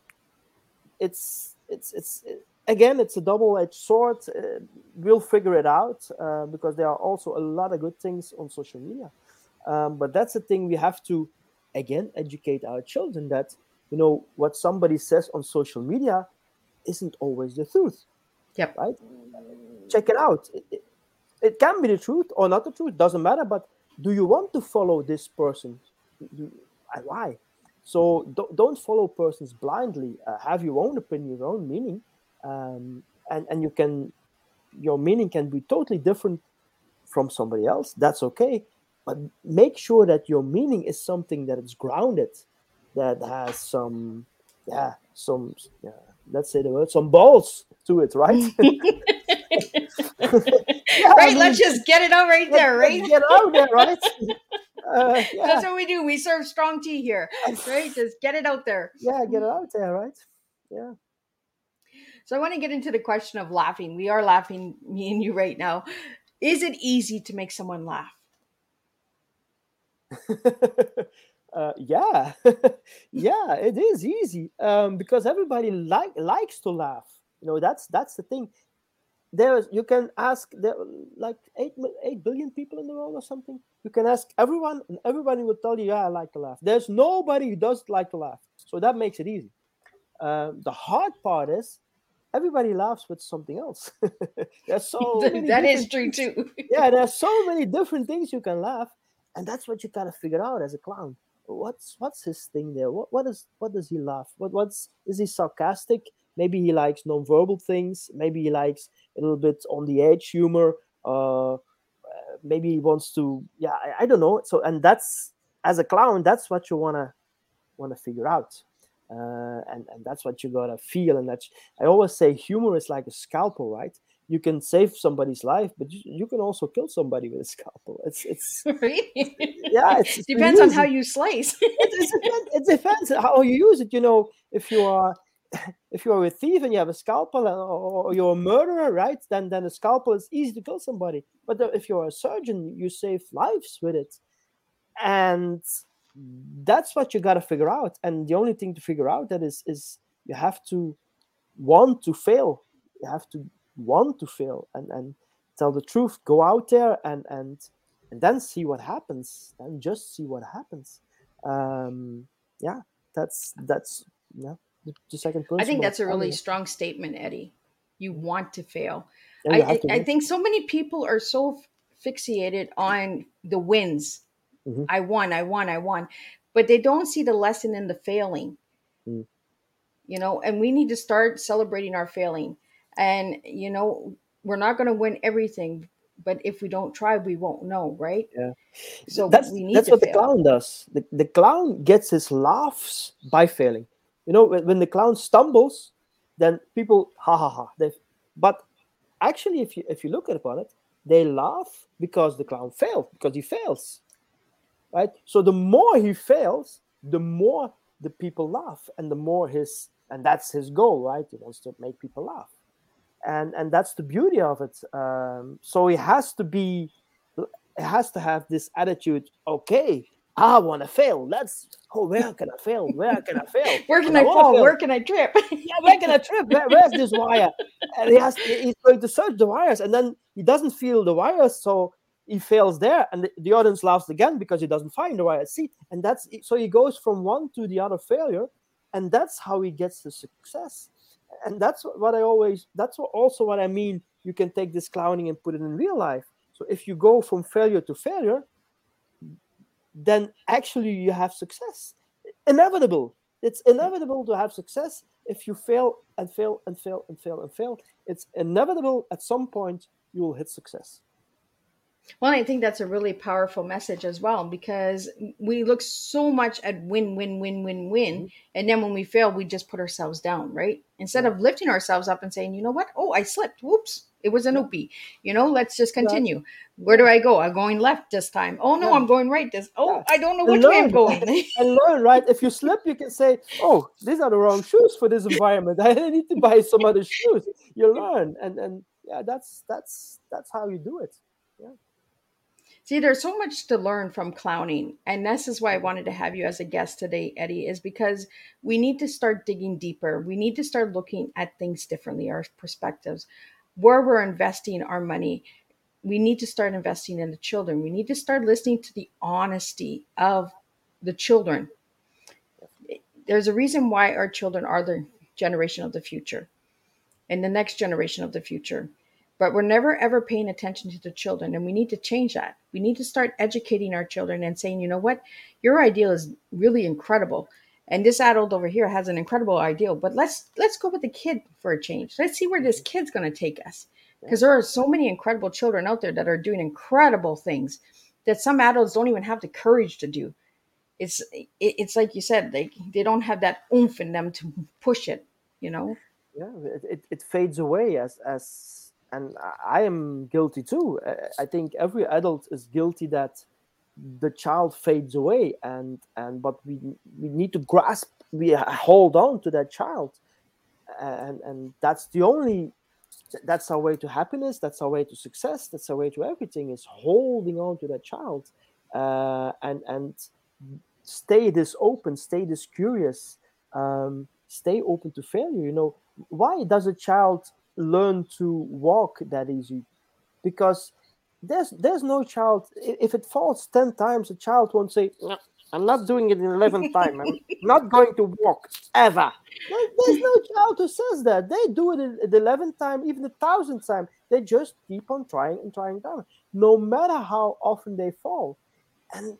it's again, it's a double-edged sword. We'll figure it out, because there are also a lot of good things on social media. But that's the thing, we have to again educate our children that what somebody says on social media isn't always the truth, Yep. right? Check it out. It can be the truth or not the truth, doesn't matter. But do you want to follow this person? And why? So don't follow persons blindly. Have your own opinion, your own meaning, and your meaning can be totally different from somebody else. That's okay, but make sure that your meaning is something that is grounded, that has some let's say the word, some balls to it, right? Yeah, I Right. Let's mean, just get it out right there, let's right? get out there, right? Yeah, That's what we do. We serve strong tea here, right? Just get it out there. yeah, get it out there, right? Yeah. So I want to get into the question of laughing. We are laughing, me and you, right now. Is it easy to make someone laugh? Yeah, yeah, it is easy, because everybody likes to laugh. That's the thing. You can ask there like 8 billion people in the world or something. You can ask everyone, and everybody will tell you, "Yeah, I like to laugh." There's nobody who doesn't like to laugh, so that makes it easy. The hard part is everybody laughs with something else. There's so many That is different true things. too. Yeah, there's so many different things you can laugh, and that's what you gotta figure out as a clown. What's his thing there? What does he laugh? What's is he sarcastic? Maybe he likes non-verbal things. Maybe he likes a little bit on the edge humor. Maybe he wants to. Yeah, I don't know. So, and that's, as a clown, that's what you wanna figure out. And that's what you gotta feel. And that's, I always say, humor is like a scalpel, right? You can save somebody's life, but you can also kill somebody with a scalpel. Right? Yeah, it's really Depends on how easy. you slice. It depends how you use it. If you are if you're a thief and you have a scalpel, or you're a murderer, right? Then a scalpel is easy to kill somebody. But if you're a surgeon, you save lives with it, and that's what you got to figure out. And the only thing to figure out that is you have to want to fail. You have to want to fail, and tell the truth. Go out there and then see what happens. And just see what happens. Yeah, that's yeah. The second I think principle of that's a really clowning. strong statement, Eddie. You want to fail. Yeah, you have I to I win. think so many people are so fixated on the wins, Mhm. I won, I won, I won. But they don't see the lesson in the failing, Mm. and we need to start celebrating our failing. And, we're not going to win everything, but if we don't try, we won't know, right? Yeah. So That's we need that's to what the fail. clown does. The clown gets his laughs by failing. When the clown stumbles, then people ha ha ha. But actually, if you look at upon it, they laugh because the clown failed, because he fails, right? So the more he fails, the more the people laugh, and the more and that's his goal, right? He wants to make people laugh, and that's the beauty of it. So it has to have this attitude. Okay, I want to fail. Where can I fail? Where can I fail? Where can And I I want to fall? fail. Where can I trip? Yeah, where can I trip? Where's this wire? And he's going to search the wires, and then he doesn't feel the wires, so he fails there, and the audience laughs again because he doesn't find the wires. See, and that's so he goes from one to the other failure, and that's how he gets the success. And that's also what I mean. You can take this clowning and put it in real life. So if you go from failure to failure, then actually you have success. Inevitable. It's inevitable to have success if you fail and fail and fail and fail and fail. It's inevitable at some point you will hit success. Well, I think that's a really powerful message as well, because we look so much at win, win, win, win, win. Mhm. And then when we fail, we just put ourselves down, right? Instead Yeah, of lifting ourselves up and saying, you know what? Oh, I slipped. Whoops. It was an yeah, oopie. Let's just right. continue. Where do Yeah, I go? I'm going left this time. Oh, no, yeah, I'm going right this. yeah. Oh, I don't know And which way I'm learn going. and learn, right? If you slip, you can say, "Oh, these are the wrong shoes for this environment. I need to buy some other shoes." You learn, and yeah, that's how you do it. Yeah. See, there's so much to learn from clowning. And this is why I wanted to have you as a guest today, Eddie, is because we need to start digging deeper. We need to start looking at things differently, our perspectives, where we're investing our money. We need to start investing in the children. We need to start listening to the honesty of the children. There's a reason why our children are the generation of the future and the next generation of the future. But we're never ever paying attention to the children, and we need to change that. We need to start educating our children and saying, you know what, your ideal is really incredible, and this adult over here has an incredible ideal. But let's go with the kid for a change. Let's see where this Mhm. kid's going to take us, Yeah. because there are so many incredible children out there that are doing incredible things that some adults don't even have the courage to do. It's like you said, they don't have that oomph in them to push it. You know. Yeah, it fades away and I am guilty too. I think every adult is guilty that the child fades away, but we need to grasp, we hold on to that child, and that's our way to happiness, that's our way to success, that's our way to everything, is holding on to that child, and stay this open, stay this curious, stay open to failure. Why does a child learn to walk that easy? Because there's no child, if it falls 10 times, a child won't say, "No, I'm not doing it in 11th time, I'm not going to walk ever." There's no child who says that. They do it at the 11th time, even the 1000th time. They just keep on trying and trying down, no matter how often they fall. And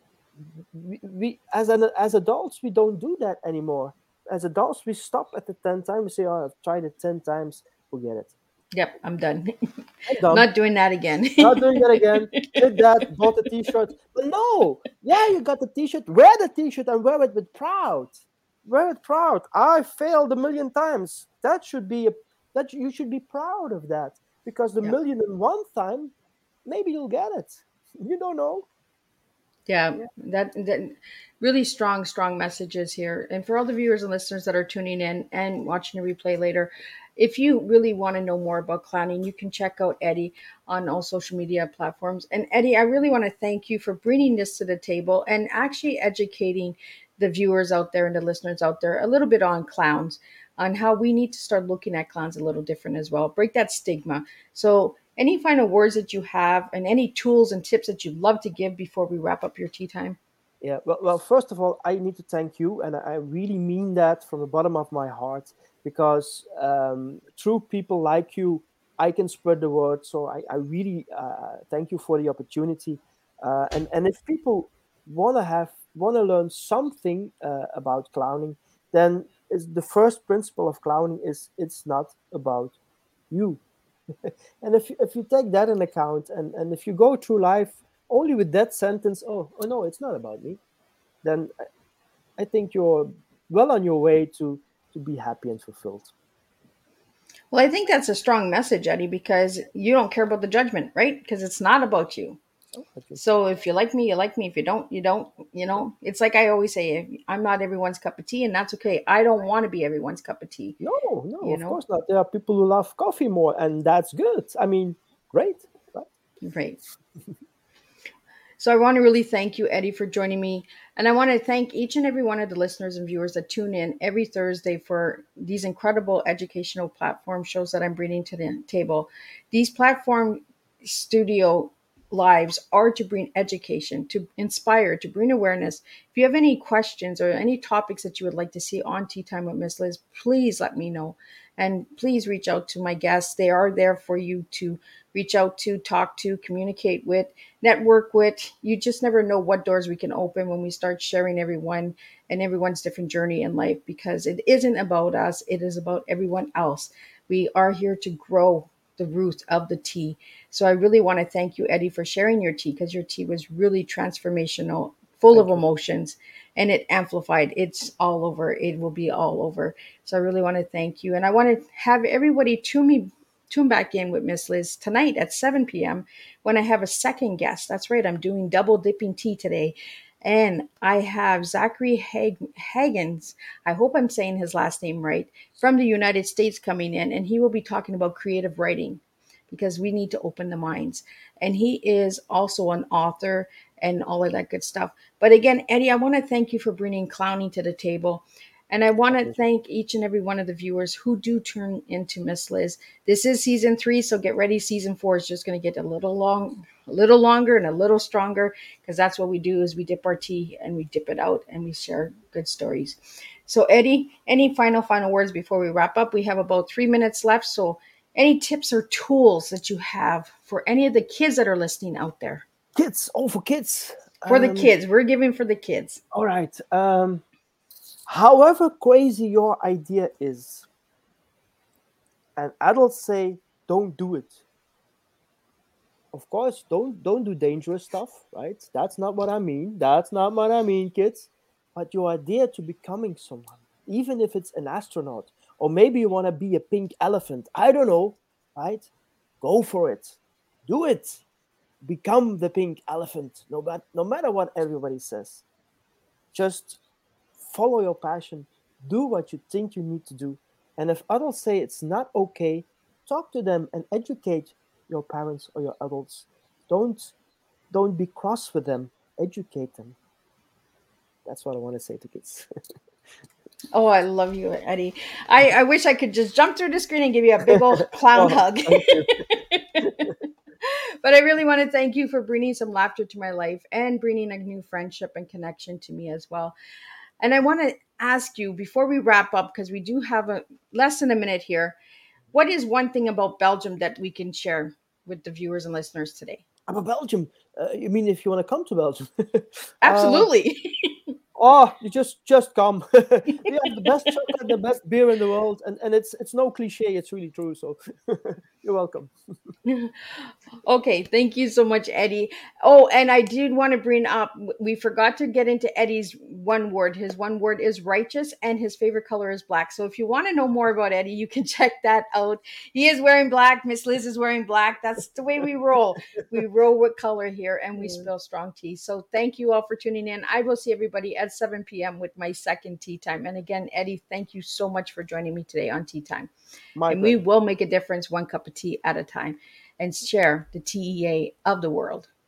as adults, we don't do that anymore. As adults, we stop at the 10th time. We say, "Oh, I've tried it 10 times, forget it, Yep, I'm done. I'm I'm done, not doing that again. not doing that again." Did that, bought a t-shirt. But no, yeah, you got the t-shirt, wear the t-shirt and wear it with proud. Wear it proud. I failed a million times. That you should be proud of that, because the Yep. million and one time, maybe you'll get it. You don't know. Yeah, Yeah. that really strong messages here. And for all the viewers and listeners that are tuning in and watching the replay later, if you really want to know more about clowning, you can check out Eddie on all social media platforms. And Eddie, I really want to thank you for bringing this to the table and actually educating the viewers out there and the listeners out there a little bit on clowns, on how we need to start looking at clowns a little different as well. Break that stigma. So any final words that you have and any tools and tips that you'd love to give before we wrap up your tea time? Yeah, well, first of all, I need to thank you, and I really mean that from the bottom of my heart, because through people like you, I can spread the word. So I really thank you for the opportunity. And if people want to learn something about clowning, then is the first principle of clowning is it's not about you. And if you take that in account, and if you go through life only with that sentence, oh no, it's not about me, then I think you're well on your way to be happy and fulfilled. Well, I think that's a strong message, Eddie, because you don't care about the judgment, right? Because it's not about you. Oh, thank you. So if you like me, you like me. If you don't, you don't. It's like I always say, I'm not everyone's cup of tea, and that's okay. I don't want to be everyone's cup of tea. No, no, You of know, course not. There are people who love coffee more, and that's good. I mean, great, right? right? So I want to really thank you, Eddie, for joining me. And I want to thank each and every one of the listeners and viewers that tune in every Thursday for these incredible educational platform shows that I'm bringing to the table. These platform studio lives are to bring education, to inspire, to bring awareness. If you have any questions or any topics that you would like to see on Tea Time with Miss Liz, please let me know. And please reach out to my guests. They are there for you to reach out to, talk to, communicate with, network with. You just never know what doors we can open when we start sharing everyone and everyone's different journey in life, because it isn't about us, it is about everyone else. We are here to grow the root of the tea. So I really want to thank you, Eddie, for sharing your tea, because your tea was really transformational, full of Thank you. emotions, and it amplified. It's all over. It will be all over. So I really want to thank you. And I want to have everybody tune back in with Miss Liz tonight at 7 p.m. when I have a second guest. That's right, I'm doing double dipping tea today. And I have Zachary Hagens, I hope I'm saying his last name right, from the United States coming in, and he will be talking about creative writing, because we need to open the minds. And he is also an author and all of that good stuff. But again, Eddie, I want to thank you for bringing clowning to the table. And I want My to pleasure. thank each and every one of the viewers who do turn into Miss Liz. This is season 3, so get ready. Season 4 is just going to get a little longer and a little stronger, because that's what we do is we dip our tea and we dip it out and we share good stories. So Eddie, any final words before we wrap up? We have about 3 minutes left. So any tips or tools that you have for any of the kids that are listening out there? Kids, oh, for kids. For the kids, we're giving for the kids. All right. However crazy your idea is, and adults say, don't do it. Of course, don't do dangerous stuff, right? That's not what I mean. That's not what I mean, kids. But your idea to becoming someone, even if it's an astronaut, or maybe you want to be a pink elephant, I don't know, right? Go for it. Do it. Become the pink elephant, no matter what everybody says. Just follow your passion, do what you think you need to do. And if adults say it's not okay, talk to them and educate your parents or your adults. Don't don't be cross with them. Educate them. That's what I want to say to kids. Oh, I love you, Eddie. I wish I could just jump through the screen and give you a big old clown Oh, hug. thank you. But I really want to thank you for bringing some laughter to my life and bringing a new friendship and connection to me as well. And I want to ask you before we wrap up, because we do have a less than a minute here. What is one thing about Belgium that we can share with the viewers and listeners today? I'm a Belgium. You mean if you want to come to Belgium? uh, Absolutely. Oh, you just come. We have the best chocolate, the best beer in the world, and it's no cliche. It's really true. So you're welcome. Okay, thank you so much, Eddie. Oh, and I did want to bring up, we forgot to get into Eddie's one word. His one word is righteous, and his favorite color is black. So if you want to know more about Eddie, you can check that out. He is wearing black. Miss Liz is wearing black. That's the way we roll. We roll with color here, and we spill strong tea. So thank you all for tuning in. I will see everybody at 7 p.m. with my second tea time. And again, Eddie, thank you so much for joining me today on Tea Time. My And we pleasure. will make a difference one cup of tea at a time and share the TEA of the world.